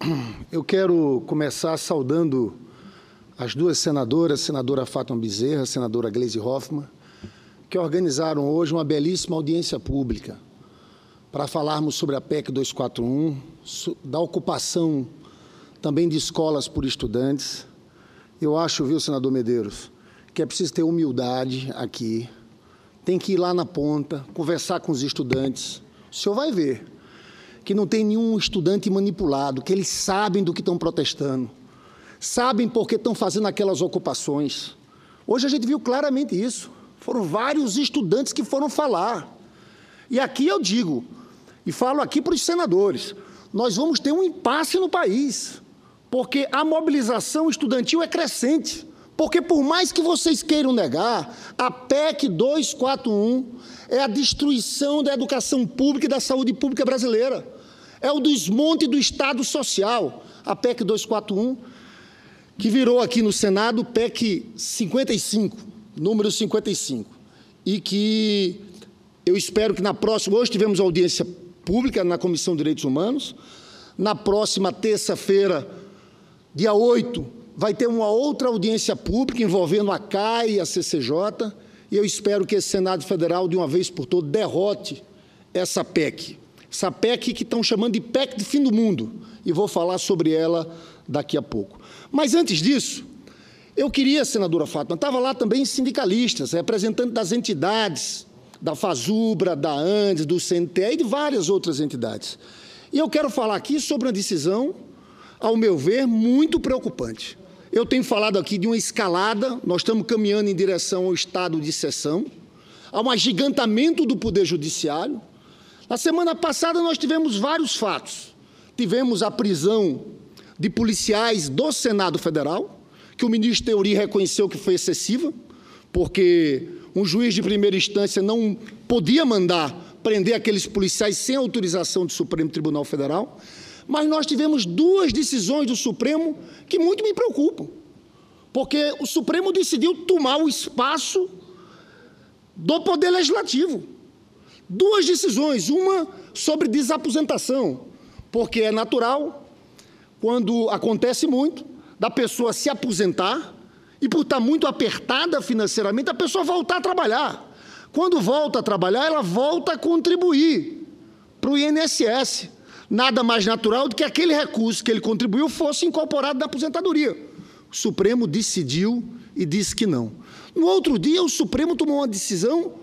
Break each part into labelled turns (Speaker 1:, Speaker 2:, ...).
Speaker 1: Eu quero começar saudando as duas senadoras, a senadora Fátima Bezerra, a senadora Gleisi Hoffmann, que organizaram hoje uma belíssima audiência pública para falarmos sobre a PEC 241, da ocupação também de escolas por estudantes. Eu acho, viu, senador Medeiros, que é preciso ter humildade aqui, tem que ir lá na ponta, conversar com os estudantes. O senhor vai ver que não tem nenhum estudante manipulado, que eles sabem do que estão protestando, sabem por que estão fazendo aquelas ocupações. Hoje a gente viu claramente isso. Foram vários estudantes que foram falar. E aqui eu digo, e falo aqui para os senadores, nós vamos ter um impasse no país, porque a mobilização estudantil é crescente. Porque, por mais que vocês queiram negar, a PEC 241 é a destruição da educação pública e da saúde pública brasileira. É o desmonte do Estado social. A PEC 241, que virou aqui no Senado PEC 55, número 55. E que eu espero que na próxima... Hoje tivemos audiência pública na Comissão de Direitos Humanos. Na próxima terça-feira, dia 8, vai ter uma outra audiência pública envolvendo a CAI e a CCJ, e eu espero que esse Senado Federal, de uma vez por todas, derrote essa PEC. Essa PEC que estão chamando de PEC de fim do mundo, e vou falar sobre ela daqui a pouco. Mas, antes disso, eu queria, senadora Fátima, estava lá também sindicalistas, representantes das entidades, da FASUBRA, da ANDES, do CNTE e de várias outras entidades. E eu quero falar aqui sobre uma decisão, ao meu ver, muito preocupante. Eu tenho falado aqui de uma escalada, nós estamos caminhando em direção ao estado de exceção, a um agigantamento do Poder Judiciário. Na semana passada nós tivemos vários fatos. Tivemos a prisão de policiais do Senado Federal, que o ministro Teori reconheceu que foi excessiva, porque um juiz de primeira instância não podia mandar prender aqueles policiais sem autorização do Supremo Tribunal Federal. Mas nós tivemos duas decisões do Supremo que muito me preocupam, porque o Supremo decidiu tomar o espaço do Poder Legislativo. Duas decisões, uma sobre desaposentação, porque é natural, quando acontece muito, da pessoa se aposentar e, por estar muito apertada financeiramente, a pessoa voltar a trabalhar. Quando volta a trabalhar, ela volta a contribuir para o INSS. Nada mais natural do que aquele recurso que ele contribuiu fosse incorporado na aposentadoria. O Supremo decidiu e disse que não. No outro dia, o Supremo tomou uma decisão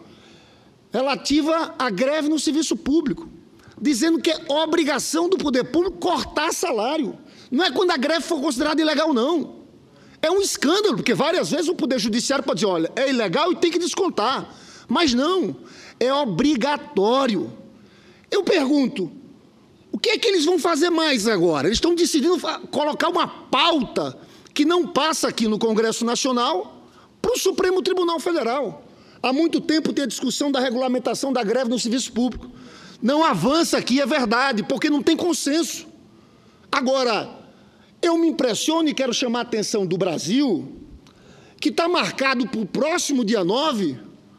Speaker 1: relativa à greve no serviço público, dizendo que é obrigação do poder público cortar salário. Não é quando a greve for considerada ilegal, não. É um escândalo, porque várias vezes o Poder Judiciário pode dizer, olha, é ilegal e tem que descontar. Mas não, é obrigatório. Eu pergunto, o que é que eles vão fazer mais agora? Eles estão decidindo colocar uma pauta que não passa aqui no Congresso Nacional para o Supremo Tribunal Federal. Há muito tempo tem a discussão da regulamentação da greve no serviço público. Não avança aqui, é verdade, porque não tem consenso. Agora, eu me impressiono e quero chamar a atenção do Brasil, que está marcado para o próximo dia 9,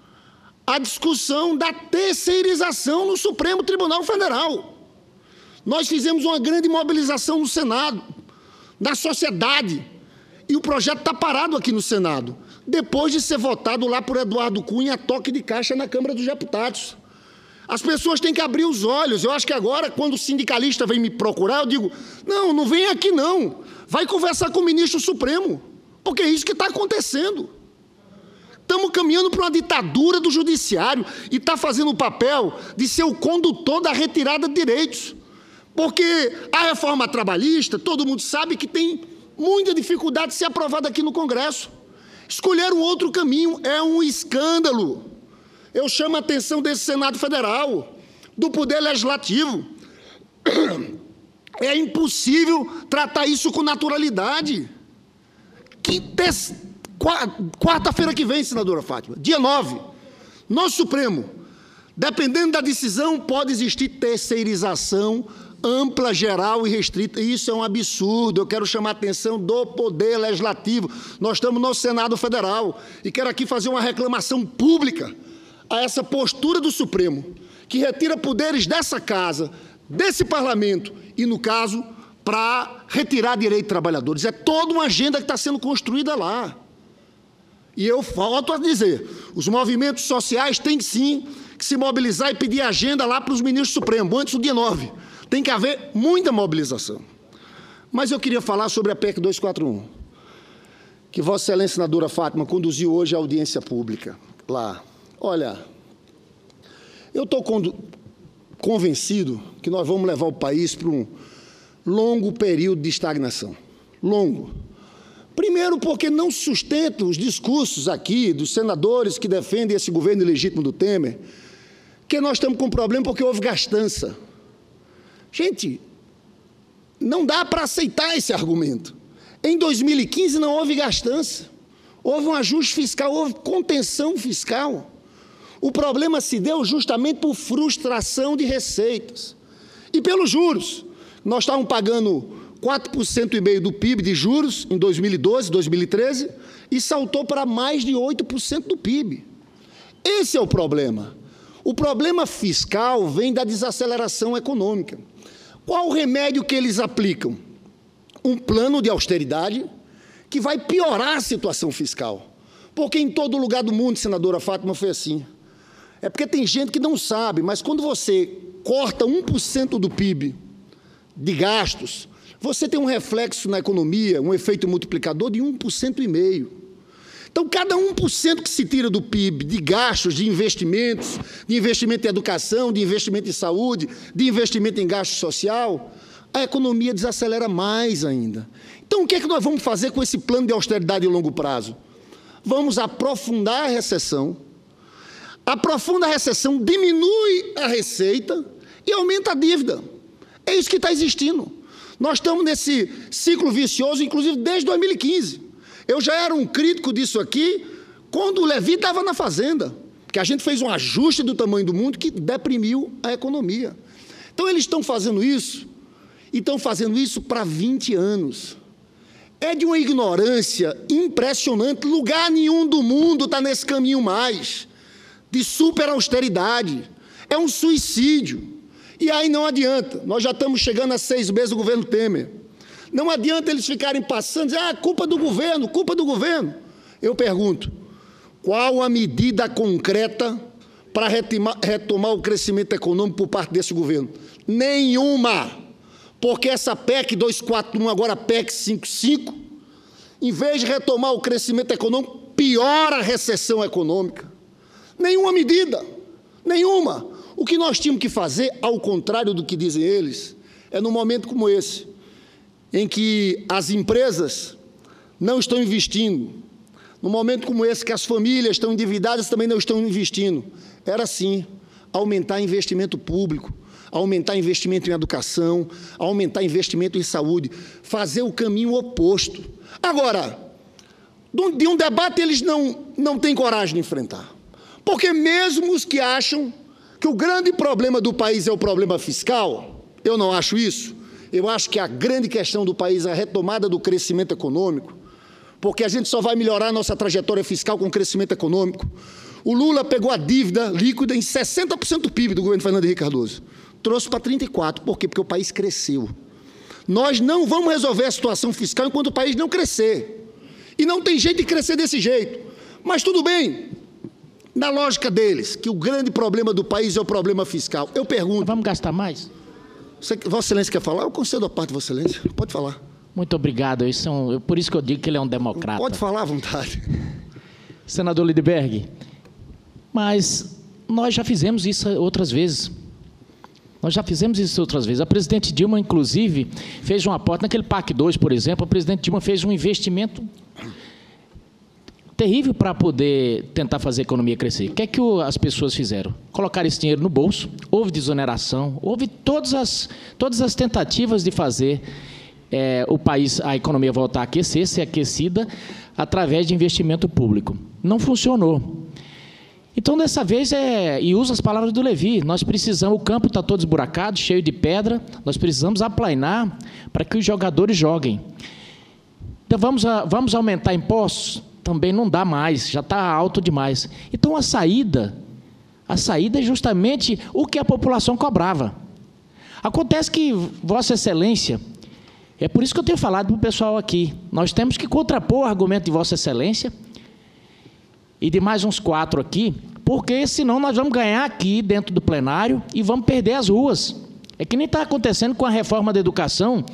Speaker 1: a discussão da terceirização no Supremo Tribunal Federal. Nós fizemos uma grande mobilização no Senado, na sociedade, e o projeto está parado aqui no Senado, depois de ser votado lá por Eduardo Cunha a toque de caixa na Câmara dos Deputados. As pessoas têm que abrir os olhos. Eu acho que agora, quando o sindicalista vem me procurar, eu digo, não, não vem aqui não, vai conversar com o ministro Supremo, porque é isso que está acontecendo. Estamos caminhando para uma ditadura do judiciário e está fazendo o papel de ser o condutor da retirada de direitos. Porque a reforma trabalhista, todo mundo sabe que tem muita dificuldade de ser aprovada aqui no Congresso. Escolheram outro caminho, é um escândalo. Eu chamo a atenção desse Senado Federal, do Poder Legislativo. É impossível tratar isso com naturalidade. Quarta-feira que vem, senadora Fátima, dia 9, nosso Supremo, dependendo da decisão, pode existir terceirização ampla, geral e restrita. Isso é um absurdo. Eu quero chamar a atenção do Poder Legislativo. Nós estamos no Senado Federal e quero aqui fazer uma reclamação pública a essa postura do Supremo, que retira poderes dessa Casa, desse Parlamento e, no caso, para retirar direito de trabalhadores. É toda uma agenda que está sendo construída lá. E eu volto a dizer, os movimentos sociais têm sim que se mobilizar e pedir agenda lá para os ministros supremos, antes do dia 9. Tem que haver muita mobilização. Mas eu queria falar sobre a PEC 241, que Vossa Excelência, senadora Fátima, conduziu hoje à audiência pública lá. Olha, eu estou convencido que nós vamos levar o país para um longo período de estagnação. Longo. Primeiro, porque não sustenta os discursos aqui dos senadores que defendem esse governo ilegítimo do Temer, que nós estamos com um problema porque houve gastança. Gente, não dá para aceitar esse argumento. Em 2015 não houve gastança, houve um ajuste fiscal, houve contenção fiscal. O problema se deu justamente por frustração de receitas e pelos juros. Nós estávamos pagando 4,5% do PIB de juros em 2012, 2013, e saltou para mais de 8% do PIB. Esse é o problema. O problema fiscal vem da desaceleração econômica. Qual o remédio que eles aplicam? Um plano de austeridade que vai piorar a situação fiscal. Porque em todo lugar do mundo, senadora Fátima, foi assim. É porque tem gente que não sabe, mas quando você corta 1% do PIB de gastos, você tem um reflexo na economia, um efeito multiplicador de 1,5%. Então, cada 1% que se tira do PIB de gastos, de investimento em educação, de investimento em saúde, de investimento em gasto social, a economia desacelera mais ainda. Então, o que é que nós vamos fazer com esse plano de austeridade a longo prazo? Vamos aprofundar a recessão. Aprofunda a recessão, diminui a receita e aumenta a dívida. É isso que está existindo. Nós estamos nesse ciclo vicioso, inclusive desde 2015. Eu já era um crítico disso aqui quando o Levi estava na Fazenda, que a gente fez um ajuste do tamanho do mundo que deprimiu a economia. Então, eles estão fazendo isso, e estão fazendo isso para 20 anos. É de uma ignorância impressionante. Lugar nenhum do mundo está nesse caminho mais, de super austeridade. É um suicídio. E aí não adianta, nós já estamos chegando a 6 meses do governo Temer. Não adianta eles ficarem passando, dizer, culpa do governo, culpa do governo. Eu pergunto, qual a medida concreta para retomar o crescimento econômico por parte desse governo? Nenhuma, porque essa PEC 241, agora PEC 55, em vez de retomar o crescimento econômico, piora a recessão econômica. Nenhuma medida, nenhuma. O que nós tínhamos que fazer, ao contrário do que dizem eles, é num momento como esse, em que as empresas não estão investindo, num momento como esse que as famílias estão endividadas também não estão investindo, era sim aumentar investimento público, aumentar investimento em educação, aumentar investimento em saúde, fazer o caminho oposto. Agora, de um debate eles não têm coragem de enfrentar, porque mesmo os que acham que o grande problema do país é o problema fiscal, eu não acho isso. Eu acho que a grande questão do país é a retomada do crescimento econômico, porque a gente só vai melhorar a nossa trajetória fiscal com o crescimento econômico. O Lula pegou a dívida líquida em 60% do PIB do governo Fernando Henrique Cardoso, trouxe para 34%. Por quê? Porque o país cresceu. Nós não vamos resolver a situação fiscal enquanto o país não crescer. E não tem jeito de crescer desse jeito. Mas tudo bem, na lógica deles, que o grande problema do país é o problema fiscal. Eu pergunto...
Speaker 2: Vamos gastar mais?
Speaker 1: Vossa Excelência quer falar? Eu concedo a parte de Vossa Excelência. Pode falar.
Speaker 2: Muito obrigado. Por isso que eu digo que ele é um democrata.
Speaker 1: Pode falar à vontade.
Speaker 2: Senador Lindbergh, mas nós já fizemos isso outras vezes. A presidente Dilma, inclusive, fez um aporte. Naquele PAC 2, por exemplo, a presidente Dilma fez um investimento terrível para poder tentar fazer a economia crescer. O que é que as pessoas fizeram? Colocaram esse dinheiro no bolso, houve desoneração, houve todas as tentativas de fazer o país, a economia voltar a aquecer, ser aquecida, através de investimento público. Não funcionou. Então, dessa vez, e usa as palavras do Levi, nós precisamos, o campo está todo esburacado, cheio de pedra, nós precisamos aplainar para que os jogadores joguem. Então, vamos aumentar impostos? Também não dá mais, já está alto demais. Então, a saída é justamente o que a população cobrava. Acontece que Vossa Excelência É por isso que eu tenho falado para o pessoal aqui. Nós temos que contrapor o argumento de Vossa Excelência e de mais uns 4 aqui, porque senão nós vamos ganhar aqui dentro do plenário e vamos perder as ruas. É que nem está acontecendo com a reforma da educação.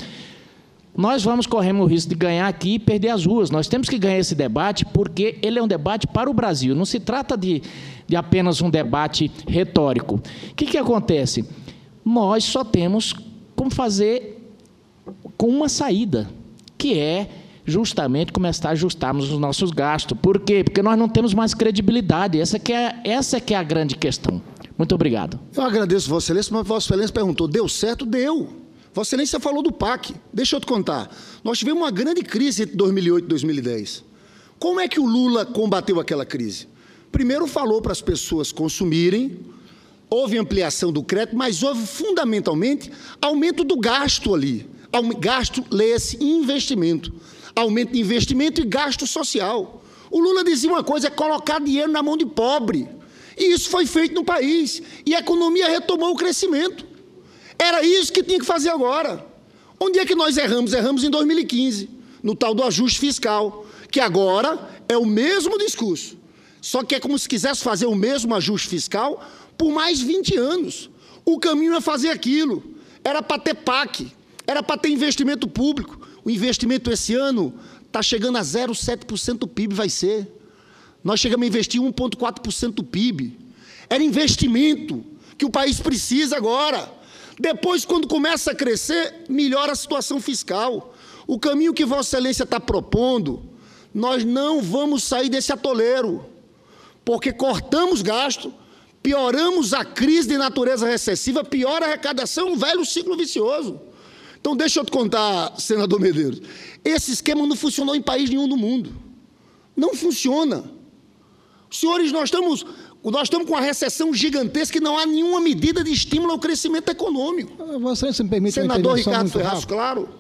Speaker 2: Nós corremos o risco de ganhar aqui e perder as ruas. Nós temos que ganhar esse debate porque ele é um debate para o Brasil. Não se trata de apenas um debate retórico. O que acontece? Nós só temos como fazer com uma saída, que é justamente começar a ajustarmos os nossos gastos. Por quê? Porque nós não temos mais credibilidade. Essa que é a grande questão. Muito obrigado.
Speaker 1: Eu agradeço Vossa Excelência, mas Vossa Excelência perguntou, deu certo? Deu. Vossa Excelência falou do PAC. Deixa eu te contar. Nós tivemos uma grande crise entre 2008 e 2010. Como é que o Lula combateu aquela crise? Primeiro falou para as pessoas consumirem, houve ampliação do crédito, mas houve fundamentalmente aumento do gasto ali. Gasto, leia-se, investimento. Aumento de investimento e gasto social. O Lula dizia uma coisa, é colocar dinheiro na mão de pobre. E isso foi feito no país. E a economia retomou o crescimento. Era isso que tinha que fazer agora. Onde é que nós erramos? Erramos em 2015, no tal do ajuste fiscal, que agora é o mesmo discurso. Só que é como se quisesse fazer o mesmo ajuste fiscal por mais 20 anos. O caminho é fazer aquilo. Era para ter PAC, era para ter investimento público. O investimento esse ano está chegando a 0,7% do PIB, vai ser. Nós chegamos a investir 1,4% do PIB. Era investimento que o país precisa agora. Depois, quando começa a crescer, melhora a situação fiscal. O caminho que Vossa Excelência está propondo, nós não vamos sair desse atoleiro, porque cortamos gasto, pioramos a crise de natureza recessiva, piora a arrecadação, um velho ciclo vicioso. Então, deixa eu te contar, senador Medeiros, esse esquema não funcionou em país nenhum do mundo. Não funciona. Senhores, nós estamos com uma recessão gigantesca e não há nenhuma medida de estímulo ao crescimento econômico.
Speaker 3: Vossa Excelência me permite
Speaker 1: senador Ricardo Ferraz, claro.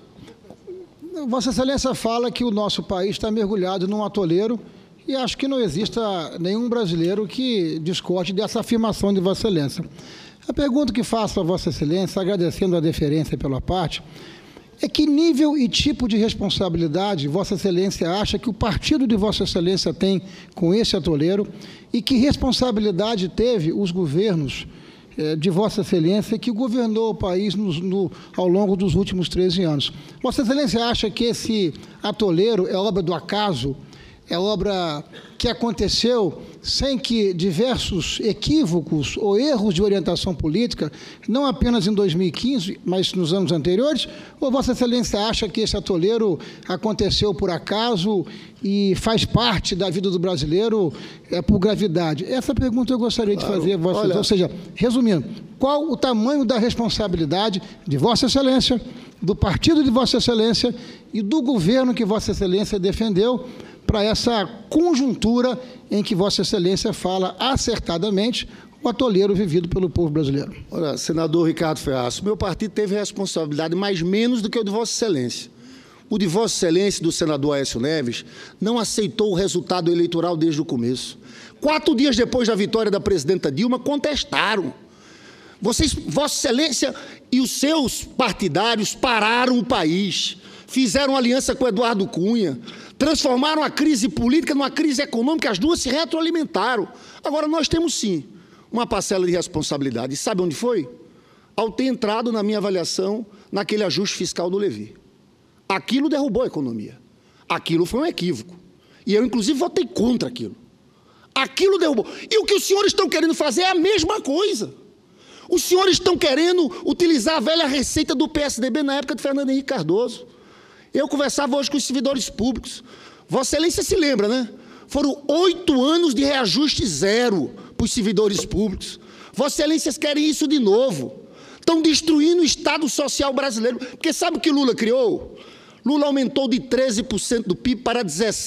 Speaker 3: Vossa Excelência fala que o nosso país está mergulhado num atoleiro e acho que não exista nenhum brasileiro que discorde dessa afirmação de Vossa Excelência. A pergunta que faço a Vossa Excelência, agradecendo a deferência pela parte, é que nível e tipo de responsabilidade Vossa Excelência acha que o partido de Vossa Excelência tem com esse atoleiro e que responsabilidade teve os governos de Vossa Excelência que governou o país ao longo dos últimos 13 anos. Vossa Excelência acha que esse atoleiro é obra do acaso, é obra que aconteceu sem que diversos equívocos ou erros de orientação política, não apenas em 2015, mas nos anos anteriores? Ou Vossa Excelência acha que esse atoleiro aconteceu por acaso e faz parte da vida do brasileiro por gravidade? Essa pergunta eu gostaria de fazer, Vossa Excelência. Ou seja, resumindo, qual o tamanho da responsabilidade de Vossa Excelência, do partido de Vossa Excelência e do governo que Vossa Excelência defendeu para essa conjuntura em que Vossa Excelência fala acertadamente o atoleiro vivido pelo povo brasileiro?
Speaker 1: Olha, senador Ricardo Ferraz, meu partido teve responsabilidade mais menos do que o de Vossa Excelência. O de Vossa Excelência, do senador Aécio Neves, não aceitou o resultado eleitoral desde o começo. 4 dias depois da vitória da presidenta Dilma, contestaram. Vossa Excelência e os seus partidários pararam o país, fizeram aliança com Eduardo Cunha, transformaram a crise política numa crise econômica, as duas se retroalimentaram. Agora, nós temos, sim, uma parcela de responsabilidade. E sabe onde foi? Ao ter entrado, na minha avaliação, naquele ajuste fiscal do Levi. Aquilo derrubou a economia. Aquilo foi um equívoco. E eu, inclusive, votei contra aquilo. Aquilo derrubou. E o que os senhores estão querendo fazer é a mesma coisa. Os senhores estão querendo utilizar a velha receita do PSDB na época de Fernando Henrique Cardoso. Eu conversava hoje com os servidores públicos. Vossa Excelência se lembra, né? Foram 8 anos de reajuste zero para os servidores públicos. Vossa Excelências querem isso de novo. Estão destruindo o Estado Social brasileiro. Porque sabe o que Lula criou? Lula aumentou de 13% do PIB para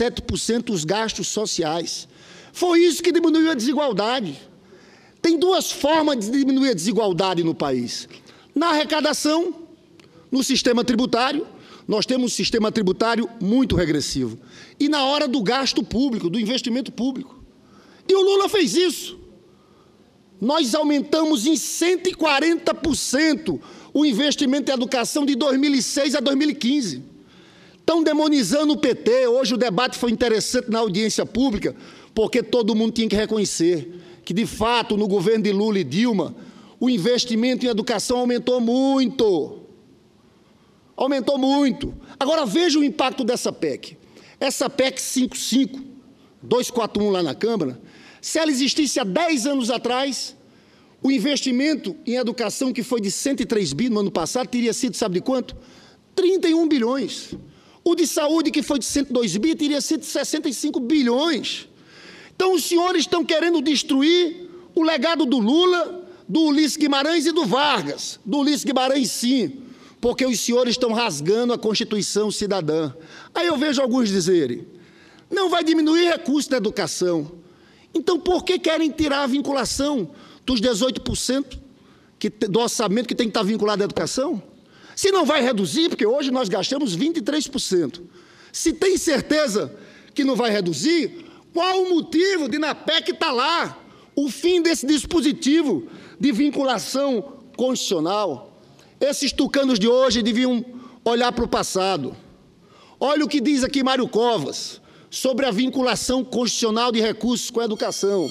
Speaker 1: 17% os gastos sociais. Foi isso que diminuiu a desigualdade. Tem 2 formas de diminuir a desigualdade no país. Na arrecadação, no sistema tributário. Nós temos um sistema tributário muito regressivo. E na hora do gasto público, do investimento público. E o Lula fez isso. Nós aumentamos em 140% o investimento em educação de 2006 a 2015. Estão demonizando o PT. Hoje o debate foi interessante na audiência pública, porque todo mundo tinha que reconhecer que, de fato, no governo de Lula e Dilma, o investimento em educação aumentou muito. Aumentou muito. Agora, veja o impacto dessa PEC. Essa PEC 241 lá na Câmara, se ela existisse há 10 anos atrás, o investimento em educação, que foi de 103 bi no ano passado, teria sido, sabe de quanto? 31 bilhões. O de saúde, que foi de 102 bi, teria sido de 65 bilhões. Então, os senhores estão querendo destruir o legado do Lula, do Ulisses Guimarães e do Vargas. Do Ulisses Guimarães, sim, porque os senhores estão rasgando a Constituição cidadã. Aí eu vejo alguns dizerem, não vai diminuir recurso da educação. Então, por que querem tirar a vinculação dos 18% do orçamento que tem que estar vinculado à educação? Se não vai reduzir, porque hoje nós gastamos 23%. Se tem certeza que não vai reduzir, qual o motivo de na PEC estar lá o fim desse dispositivo de vinculação constitucional? Esses tucanos de hoje deviam olhar para o passado. Olha o que diz aqui Mário Covas sobre a vinculação constitucional de recursos com a educação.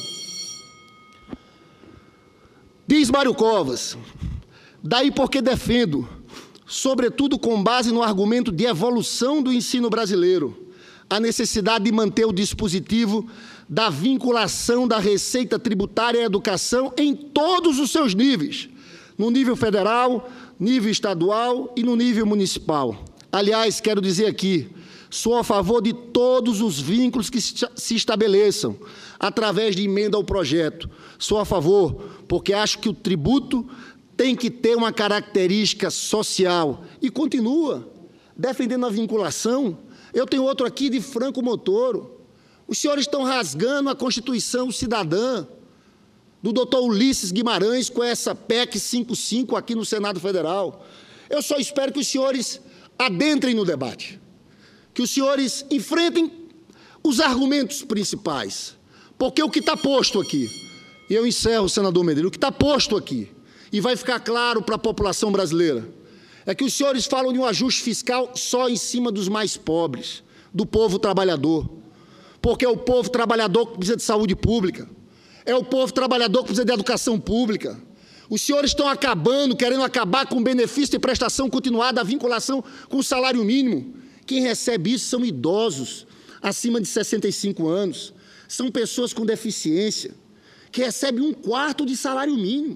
Speaker 1: Diz Mário Covas, daí porque defendo, sobretudo com base no argumento de evolução do ensino brasileiro, a necessidade de manter o dispositivo da vinculação da receita tributária à educação em todos os seus níveis, no nível federal, nível estadual e no nível municipal. Aliás, quero dizer aqui, sou a favor de todos os vínculos que se estabeleçam através de emenda ao projeto. Sou a favor, porque acho que o tributo tem que ter uma característica social. E continua defendendo a vinculação. Eu tenho outro aqui de Franco Montoro. Os senhores estão rasgando a Constituição cidadã do doutor Ulisses Guimarães com essa PEC 55 aqui no Senado Federal. Eu só espero que os senhores adentrem no debate, que os senhores enfrentem os argumentos principais, porque o que está posto aqui, e eu encerro, senador Medeiros, o que está posto aqui, e vai ficar claro para a população brasileira, é que os senhores falam de um ajuste fiscal só em cima dos mais pobres, do povo trabalhador, porque é o povo trabalhador que precisa de saúde pública, é o povo trabalhador que precisa de educação pública. Os senhores estão acabando, querendo acabar com o benefício de prestação continuada, a vinculação com o salário mínimo. Quem recebe isso são idosos, acima de 65 anos, são pessoas com deficiência, que recebem 1/4 de salário mínimo.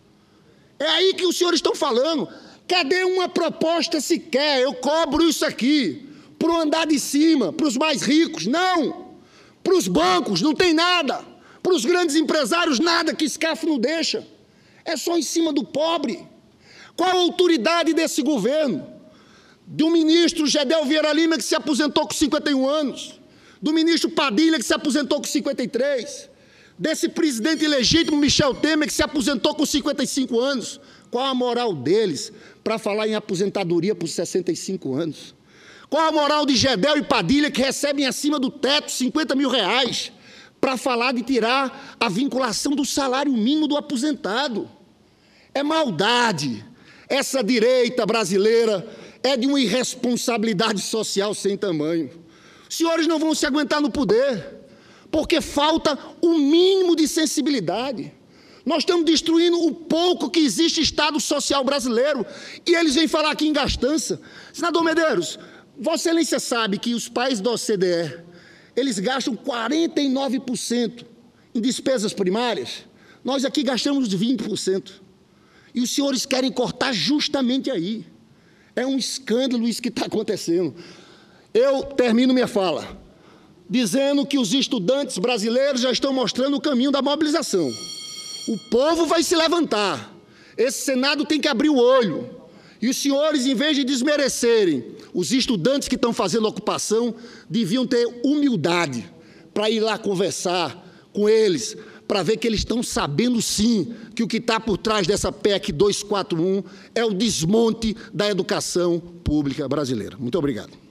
Speaker 1: É aí que os senhores estão falando. Cadê uma proposta sequer? Eu cobro isso aqui, para o andar de cima, para os mais ricos. Não! Para os bancos, não tem nada. Para os grandes empresários, nada, que SCAF não deixa. É só em cima do pobre. Qual a autoridade desse governo? Do ministro Gedel Vieira Lima, que se aposentou com 51 anos. Do ministro Padilha, que se aposentou com 53. Desse presidente ilegítimo Michel Temer, que se aposentou com 55 anos. Qual a moral deles para falar em aposentadoria por 65 anos? Qual a moral de Gedel e Padilha, que recebem acima do teto 50 mil reais, para falar de tirar a vinculação do salário mínimo do aposentado? É maldade. Essa direita brasileira é de uma irresponsabilidade social sem tamanho. Os senhores não vão se aguentar no poder, porque falta o mínimo de sensibilidade. Nós estamos destruindo o pouco que existe Estado social brasileiro, e eles vêm falar aqui em gastança. Senador Medeiros, Vossa Excelência sabe que os países da OCDE, eles gastam 49% em despesas primárias, nós aqui gastamos 20%. E os senhores querem cortar justamente aí. É um escândalo isso que está acontecendo. Eu termino minha fala dizendo que os estudantes brasileiros já estão mostrando o caminho da mobilização. O povo vai se levantar. Esse Senado tem que abrir o olho. E os senhores, em vez de desmerecerem os estudantes que estão fazendo ocupação, deviam ter humildade para ir lá conversar com eles, para ver que eles estão sabendo sim que o que está por trás dessa PEC 241 é o desmonte da educação pública brasileira. Muito obrigado.